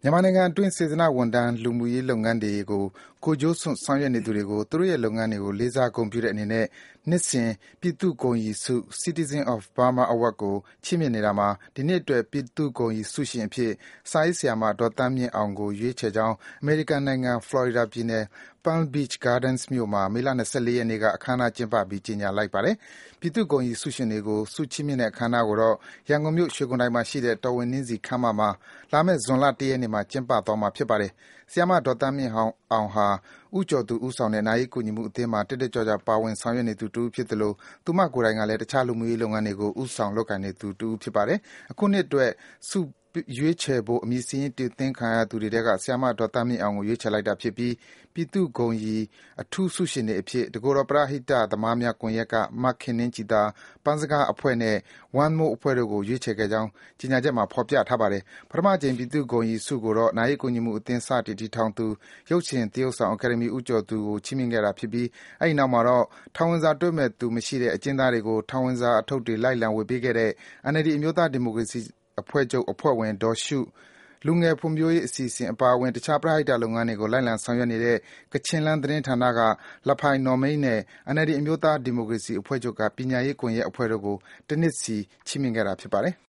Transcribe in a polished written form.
မြန်မာနိုင်ငံအတွင်းစေတနာ့ဝန်ထမ်းလူမှုရေးလုပ်ငန်းတွေကိုကိုယ်ကျိုးစွန့်ဆောင်ရွက်နေသူတွေကိုသူတို့ရဲ့လုပ်ငန်းတွေကိုလေးစားဂုဏ်ပြုတဲ့အနေနဲ့နှစ်စဉ်ပြည်သူ့ဂုဏ်ရည်ဆု Citizen of Burma Award ကိုချီးမြှင့်နေတာမှာဒီနှစ်အတွက်ပြည်သူ့ဂုဏ်ရည်ဆုရှင်အဖြစ်စာရေးဆရာမဒေါ်သန်းမြင့်အောင်ကိုရွေးချယ်ကြောင်းအမေရိကန်နိုင်ငံဖလော်ရီဒါပြည်နယ် Palm Beach Gardens မြို့မှာမေလ 24 ရက်နေ့ကအခမ်းအနားကျင်းပပြီးကြေညာလိုက်ပါတယ်။ပြည်သူ့ဂုဏ်ရည်ဆုရှင်တွေကိုဆုချီးမြှင့်တဲ့အခမ်းအနားကိုတော့ရန်ကုန်မြို့ရွှေဂွန်တိုင်မှာရှိတဲ့တော်ဝင်နှင်းဆီခန်းမမှာလာမယ့်ဇွန်လ 1 ရက်နေ့မှာကျင်းပသွားမှာဖြစ်ပါတယ်။ဆရာမဒေါ်သန်းမြင့်အောင်ဟာဦးကျော်သူဦးဆောင်တဲ့နာရေးကူညီမှုအသင်းမှာတက်တက်ကြွကြွပါဝင်ဆောင်ရွက်နေသူတဦးဖြစ်သလိုသူမကိုယ်တိုင်ကလည်းတခြားလူမှုရေးလုပ်ငန်းတွေကိုဦးဆောင်လုပ်ကိုင်နေသူတဦးဖြစ်ပါတယ်။အခုနှစ်အတွက်ဆုရွေးချယ်ဖို့အမည်စာရင်းတင်သွင်းခံရသူတွေထဲကဆရာမဒေါ်သန်းမြင့်အောင်ကိုရွေးချယ်လိုက်တာဖြစ်ပြီးပြည်သူ့ဂုဏ်ရည်အထူးဆုရှင်တွေအဖြစ်တကိုယ်တော်ပရဟိတသမားများကွန်ရက်ကမခင်နှင်းကြည်သာပန်းစကားအဖွဲ့နဲ့ One More အဖွဲ့တို့ကိုရွေးချယ်ခဲ့ကြောင်းကြေညာချက်မှာဖော်ပြထားပါတယ်။ပထမအကြိမ်ပြည်သူ့ဂုဏ်ရည်ဆုကိုတော့နာရေးကူညီမှုအသင်းစတင်တည်ထောင်သူရုပ်ရှင်သရုပ်ဆောင်အကယ်ဒမီဦးကျော်သူကိုချီးမြှင့်ခဲ့တာဖြစ်ပြီးအဲဒီနောက်မှာတော့ထောင်ဝင်စာတွေ့မဲ့သူမရှိတဲ့အကျဉ်းသားတွေကိုထောင်ဝင်စာအထုပ်တွေလိုက်လံဝေပေးခဲ့တဲ့ NLD အမျိုးသားဒီမိုကရေစီအဖွဲ့ချုပ်အဖွဲ့ဝင်ဒေါ်ရှုလူငယ်ဖွံ့ဖြိုးရေးအစီအစဉ်အပါအဝင်တခြားပရဟိတလုပ်ငန်းတွေကိုလိုက်လံဆောင်ရွက်နေတဲ့ကချင်လန်းသတင်းဌာနကလဖိုင်နော်မိတ်နဲ့ NLD အမျိုးသားဒီမိုကရေစီအဖွဲ့ချုပ်ကပညာရေးကွန်ရက်အဖွဲ့တို့ကိုတနှစ်စီချီးမြှင့်ခဲ့တာဖြစ်ပါတယ်